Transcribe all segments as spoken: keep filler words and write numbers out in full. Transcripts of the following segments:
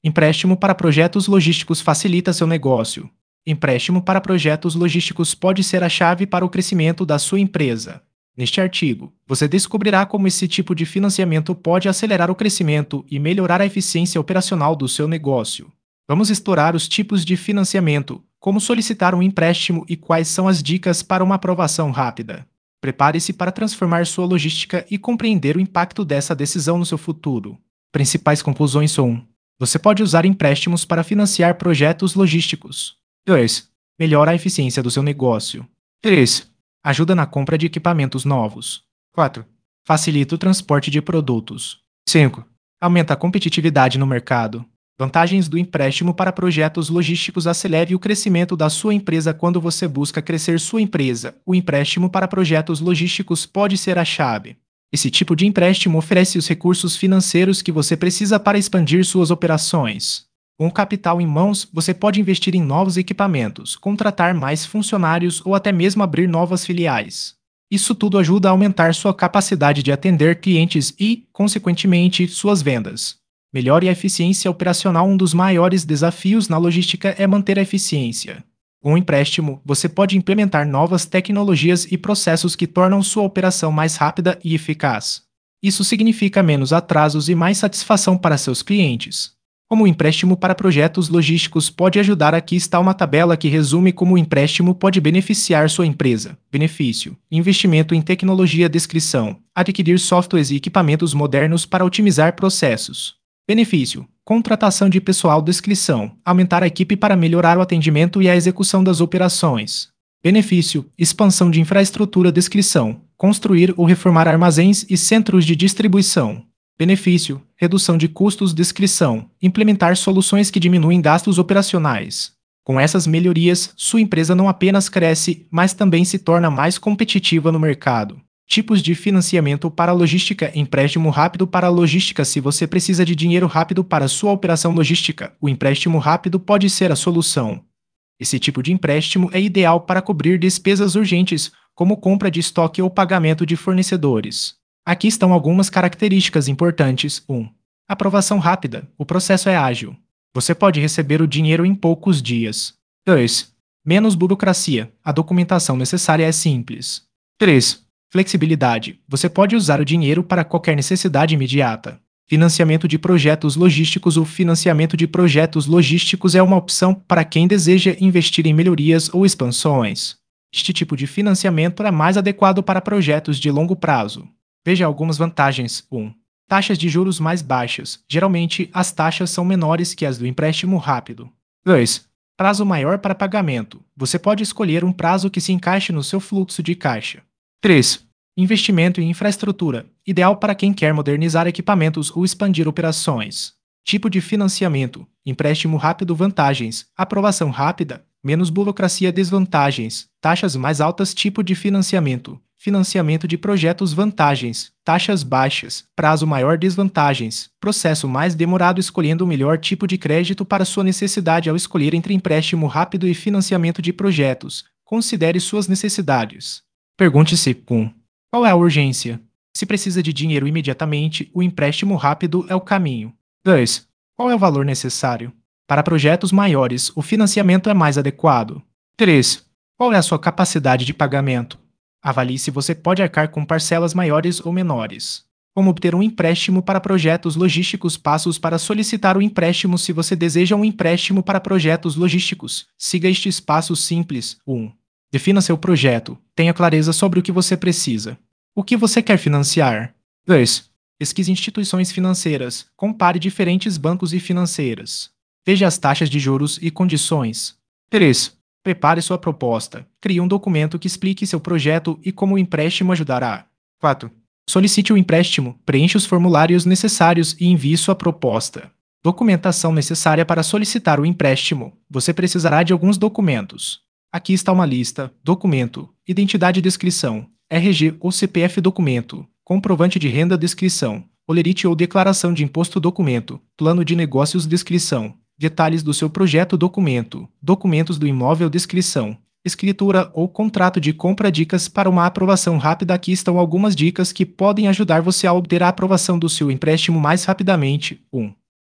Empréstimo para projetos logísticos facilita seu negócio. Empréstimo para projetos logísticos pode ser a chave para o crescimento da sua empresa. Neste artigo, você descobrirá como esse tipo de financiamento pode acelerar o crescimento e melhorar a eficiência operacional do seu negócio. Vamos explorar os tipos de financiamento, como solicitar um empréstimo e quais são as dicas para uma aprovação rápida. Prepare-se para transformar sua logística e compreender o impacto dessa decisão no seu futuro. Principais conclusões são: você pode usar empréstimos para financiar projetos logísticos. dois. Melhora a eficiência do seu negócio. três. Ajuda na compra de equipamentos novos. quatro. Facilita o transporte de produtos. cinco. Aumenta a competitividade no mercado. Vantagens do empréstimo para projetos logísticos: acelere o crescimento da sua empresa quando você busca crescer sua empresa. O empréstimo para projetos logísticos pode ser a chave. Esse tipo de empréstimo oferece os recursos financeiros que você precisa para expandir suas operações. Com o capital em mãos, você pode investir em novos equipamentos, contratar mais funcionários ou até mesmo abrir novas filiais. Isso tudo ajuda a aumentar sua capacidade de atender clientes e, consequentemente, suas vendas. Melhore a eficiência operacional. Um dos maiores desafios na logística é manter a eficiência. Com o empréstimo, você pode implementar novas tecnologias e processos que tornam sua operação mais rápida e eficaz. Isso significa menos atrasos e mais satisfação para seus clientes. Como o empréstimo para projetos logísticos pode ajudar? Aqui está uma tabela que resume como o empréstimo pode beneficiar sua empresa. Benefício: investimento em tecnologia. Descrição: adquirir softwares e equipamentos modernos para otimizar processos. Benefício: contratação de pessoal. Descrição: aumentar a equipe para melhorar o atendimento e a execução das operações. Benefício: expansão de infraestrutura. Descrição: construir ou reformar armazéns e centros de distribuição. Benefício: redução de custos. Descrição: implementar soluções que diminuem gastos operacionais. Com essas melhorias, sua empresa não apenas cresce, mas também se torna mais competitiva no mercado. Tipos de financiamento para a logística: empréstimo rápido para a logística. Se você precisa de dinheiro rápido para sua operação logística, o empréstimo rápido pode ser a solução. Esse tipo de empréstimo é ideal para cobrir despesas urgentes, como compra de estoque ou pagamento de fornecedores. Aqui estão algumas características importantes. um. Aprovação rápida. O processo é ágil. Você pode receber o dinheiro em poucos dias. dois. Menos burocracia. A documentação necessária é simples. três. Flexibilidade. Você pode usar o dinheiro para qualquer necessidade imediata. Financiamento de projetos logísticos. O financiamento de projetos logísticos é uma opção para quem deseja investir em melhorias ou expansões. Este tipo de financiamento é mais adequado para projetos de longo prazo. Veja algumas vantagens. um. Taxas de juros mais baixas. Geralmente, as taxas são menores que as do empréstimo rápido. dois. Prazo maior para pagamento. Você pode escolher um prazo que se encaixe no seu fluxo de caixa. três. Investimento em infraestrutura. Ideal para quem quer modernizar equipamentos ou expandir operações. Tipo de financiamento: empréstimo rápido. Vantagens: aprovação rápida, menos burocracia. Desvantagens: taxas mais altas. Tipo de financiamento: financiamento de projetos. Vantagens: taxas baixas, prazo maior. Desvantagens: processo mais demorado. Escolhendo o melhor tipo de crédito para sua necessidade. Ao escolher entre empréstimo rápido e financiamento de projetos, considere suas necessidades. Pergunte-se: um. Qual é a urgência? Se precisa de dinheiro imediatamente, o empréstimo rápido é o caminho. dois. Qual é o valor necessário? Para projetos maiores, o financiamento é mais adequado. três. Qual é a sua capacidade de pagamento? Avalie se você pode arcar com parcelas maiores ou menores. Como obter um empréstimo para projetos logísticos? Passos para solicitar o empréstimo. Se você deseja um empréstimo para projetos logísticos, siga estes passos simples. um. Defina seu projeto. Tenha clareza sobre o que você precisa. O que você quer financiar? dois. Pesquise instituições financeiras. Compare diferentes bancos e financeiras. Veja as taxas de juros e condições. três. Prepare sua proposta. Crie um documento que explique seu projeto e como o empréstimo ajudará. quatro. Solicite o empréstimo. Preencha os formulários necessários e envie sua proposta. Documentação necessária para solicitar o empréstimo. Você precisará de alguns documentos. Aqui está uma lista: documento, identidade. Descrição, R G ou C P F. Documento, comprovante de renda. Descrição, holerite ou declaração de imposto. Documento, plano de negócios. Descrição, detalhes do seu projeto. Documento, documentos do imóvel. Descrição, escritura ou contrato de compra. Dicas para uma aprovação rápida. Aqui estão algumas dicas que podem ajudar você a obter a aprovação do seu empréstimo mais rapidamente. um.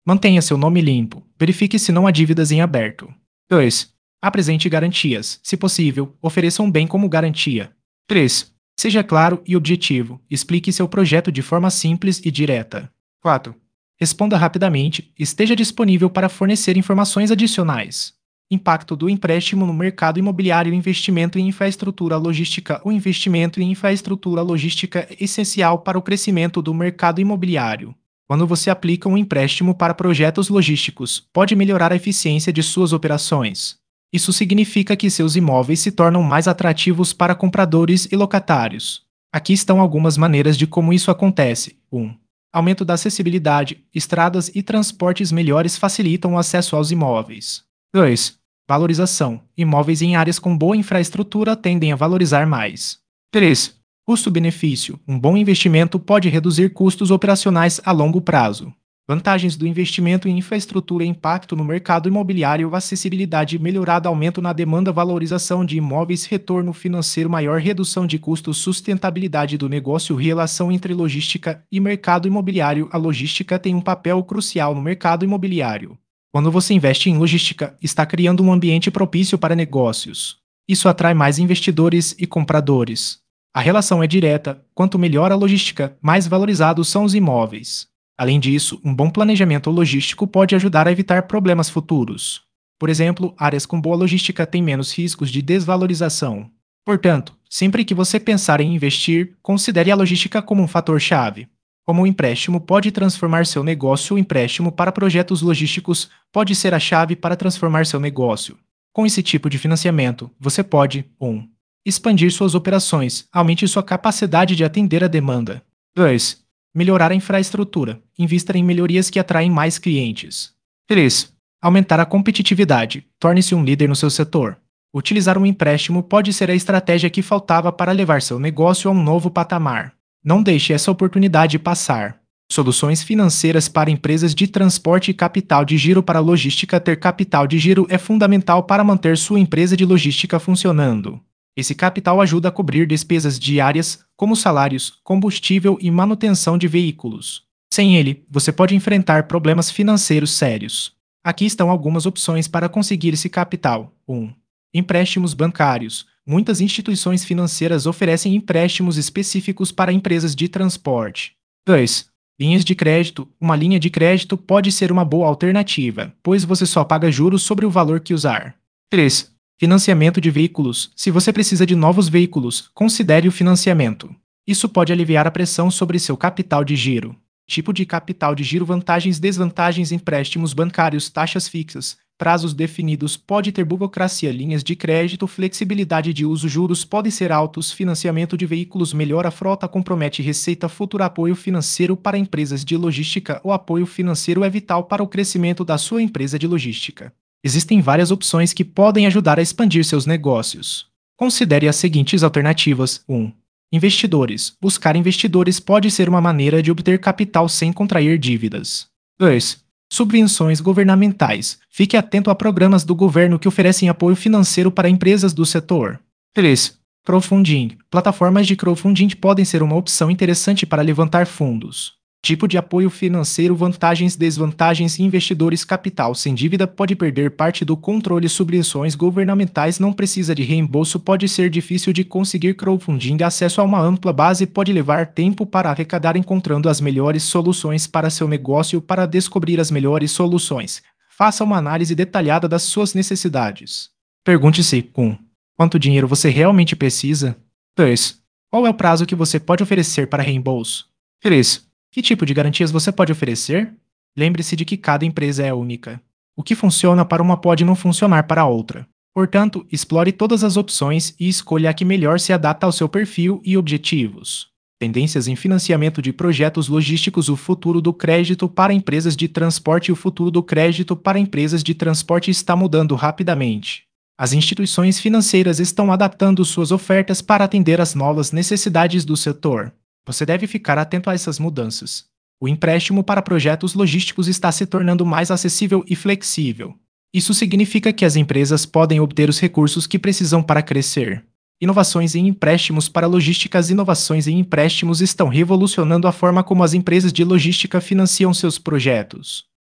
Mantenha seu nome limpo. Verifique se não há dívidas em aberto. dois. Apresente garantias. Se possível, ofereça um bem como garantia. três. Seja claro e objetivo. Explique seu projeto de forma simples e direta. quatro. Responda rapidamente. Esteja disponível para fornecer informações adicionais. Impacto do empréstimo no mercado imobiliário. Investimento em infraestrutura logística. O investimento em infraestrutura logística é essencial para o crescimento do mercado imobiliário. Quando você aplica um empréstimo para projetos logísticos, pode melhorar a eficiência de suas operações. Isso significa que seus imóveis se tornam mais atrativos para compradores e locatários. Aqui estão algumas maneiras de como isso acontece. um. Aumento da acessibilidade. Estradas e transportes melhores facilitam o acesso aos imóveis. dois. Valorização. Imóveis em áreas com boa infraestrutura tendem a valorizar mais. três. Custo-benefício. Um bom investimento pode reduzir custos operacionais a longo prazo. Vantagens do investimento em infraestrutura: impacto no mercado imobiliário, acessibilidade melhorada, aumento na demanda, valorização de imóveis, retorno financeiro maior, redução de custos, sustentabilidade do negócio, relação entre logística e mercado imobiliário. A logística tem um papel crucial no mercado imobiliário. Quando você investe em logística, está criando um ambiente propício para negócios. Isso atrai mais investidores e compradores. A relação é direta: quanto melhor a logística, mais valorizados são os imóveis. Além disso, um bom planejamento logístico pode ajudar a evitar problemas futuros. Por exemplo, áreas com boa logística têm menos riscos de desvalorização. Portanto, sempre que você pensar em investir, considere a logística como um fator-chave. Como o empréstimo pode transformar seu negócio, o empréstimo para projetos logísticos pode ser a chave para transformar seu negócio. Com esse tipo de financiamento, você pode um. Expandir suas operações. Aumente sua capacidade de atender a demanda. dois. Melhorar a infraestrutura. Invista em melhorias que atraem mais clientes. três. Aumentar a competitividade. Torne-se um líder no seu setor. Utilizar um empréstimo pode ser a estratégia que faltava para levar seu negócio a um novo patamar. Não deixe essa oportunidade passar. Soluções financeiras para empresas de transporte e capital de giro para logística. Ter capital de giro é fundamental para manter sua empresa de logística funcionando. Esse capital ajuda a cobrir despesas diárias, como salários, combustível e manutenção de veículos. Sem ele, você pode enfrentar problemas financeiros sérios. Aqui estão algumas opções para conseguir esse capital. um. Empréstimos bancários. Muitas instituições financeiras oferecem empréstimos específicos para empresas de transporte. dois. Linhas de crédito. Uma linha de crédito pode ser uma boa alternativa, pois você só paga juros sobre o valor que usar. três. Financiamento de veículos. Se você precisa de novos veículos, considere o financiamento. Isso pode aliviar a pressão sobre seu capital de giro. Tipo de capital de giro: vantagens, desvantagens, empréstimos bancários, taxas fixas, prazos definidos, pode ter burocracia, linhas de crédito, flexibilidade de uso, juros podem ser altos, financiamento de veículos melhora a frota, compromete receita futura, apoio financeiro para empresas de logística. O apoio financeiro é vital para o crescimento da sua empresa de logística. Existem várias opções que podem ajudar a expandir seus negócios. Considere as seguintes alternativas. um. Investidores. Buscar investidores pode ser uma maneira de obter capital sem contrair dívidas. dois. Subvenções governamentais. Fique atento a programas do governo que oferecem apoio financeiro para empresas do setor. três. Crowdfunding. Plataformas de crowdfunding podem ser uma opção interessante para levantar fundos. Tipo de apoio financeiro: vantagens, desvantagens, investidores, capital sem dívida pode perder parte do controle, subvenções governamentais não precisa de reembolso, pode ser difícil de conseguir crowdfunding, acesso a uma ampla base pode levar tempo para arrecadar, encontrando as melhores soluções para seu negócio. Para descobrir as melhores soluções, faça uma análise detalhada das suas necessidades. Pergunte-se: um. Quanto dinheiro você realmente precisa? dois. Qual é o prazo que você pode oferecer para reembolso? três. Que tipo de garantias você pode oferecer? Lembre-se de que cada empresa é única. O que funciona para uma pode não funcionar para a outra. Portanto, explore todas as opções e escolha a que melhor se adapta ao seu perfil e objetivos. Tendências em financiamento de projetos logísticos: o futuro do crédito para empresas de transporte. O futuro do crédito para empresas de transporte está mudando rapidamente. As instituições financeiras estão adaptando suas ofertas para atender às novas necessidades do setor. Você deve ficar atento a essas mudanças. O empréstimo para projetos logísticos está se tornando mais acessível e flexível. Isso significa que as empresas podem obter os recursos que precisam para crescer. Inovações em empréstimos para logística. As inovações em empréstimos estão revolucionando a forma como as empresas de logística financiam seus projetos.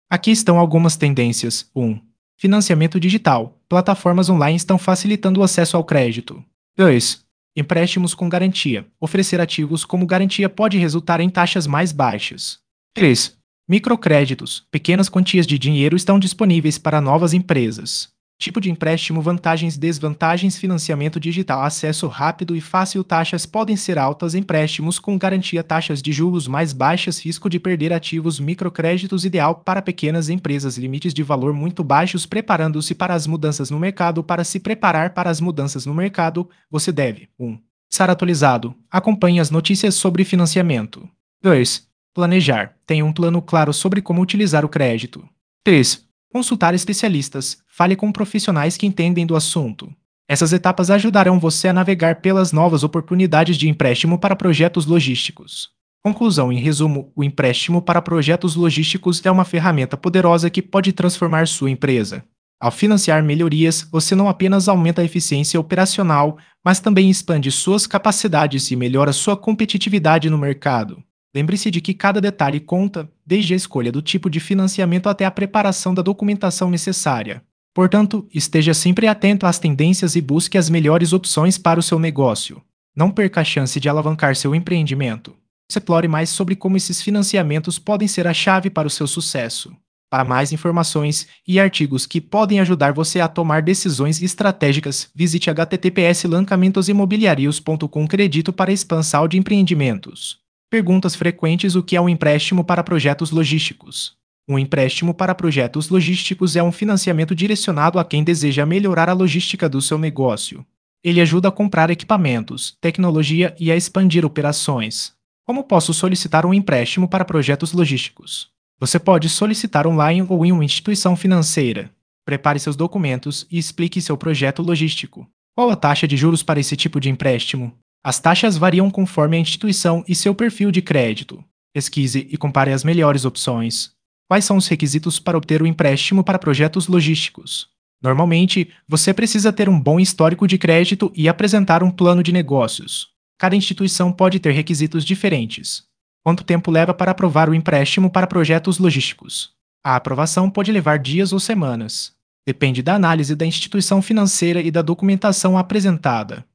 Aqui estão algumas tendências. um. Financiamento digital. Plataformas online estão facilitando o acesso ao crédito. dois. Empréstimos com garantia. Oferecer ativos como garantia pode resultar em taxas mais baixas. três. Microcréditos. Pequenas quantias de dinheiro estão disponíveis para novas empresas. Tipo de empréstimo, vantagens, desvantagens, financiamento digital, acesso rápido e fácil, taxas podem ser altas, empréstimos com garantia, taxas de juros mais baixas, risco de perder ativos, microcréditos ideal para pequenas empresas, limites de valor muito baixos, preparando-se para as mudanças no mercado. Para se preparar para as mudanças no mercado, você deve um. Estar atualizado. Acompanhe as notícias sobre financiamento. dois. Planejar. Tenha um plano claro sobre como utilizar o crédito. três. Consultar especialistas. Fale com profissionais que entendem do assunto. Essas etapas ajudarão você a navegar pelas novas oportunidades de empréstimo para projetos logísticos. Conclusão: em resumo, o empréstimo para projetos logísticos é uma ferramenta poderosa que pode transformar sua empresa. Ao financiar melhorias, você não apenas aumenta a eficiência operacional, mas também expande suas capacidades e melhora sua competitividade no mercado. Lembre-se de que cada detalhe conta, desde a escolha do tipo de financiamento até a preparação da documentação necessária. Portanto, esteja sempre atento às tendências e busque as melhores opções para o seu negócio. Não perca a chance de alavancar seu empreendimento. Explore mais sobre como esses financiamentos podem ser a chave para o seu sucesso. Para mais informações e artigos que podem ajudar você a tomar decisões estratégicas, visite h t t p s lancamentos imobiliarios ponto com. Crédito para expansão de empreendimentos. Perguntas frequentes: o que é um empréstimo para projetos logísticos? Um empréstimo para projetos logísticos é um financiamento direcionado a quem deseja melhorar a logística do seu negócio. Ele ajuda a comprar equipamentos, tecnologia e a expandir operações. Como posso solicitar um empréstimo para projetos logísticos? Você pode solicitar online ou em uma instituição financeira. Prepare seus documentos e explique seu projeto logístico. Qual a taxa de juros para esse tipo de empréstimo? As taxas variam conforme a instituição e seu perfil de crédito. Pesquise e compare as melhores opções. Quais são os requisitos para obter o empréstimo para projetos logísticos? Normalmente, você precisa ter um bom histórico de crédito e apresentar um plano de negócios. Cada instituição pode ter requisitos diferentes. Quanto tempo leva para aprovar o empréstimo para projetos logísticos? A aprovação pode levar dias ou semanas. Depende da análise da instituição financeira e da documentação apresentada.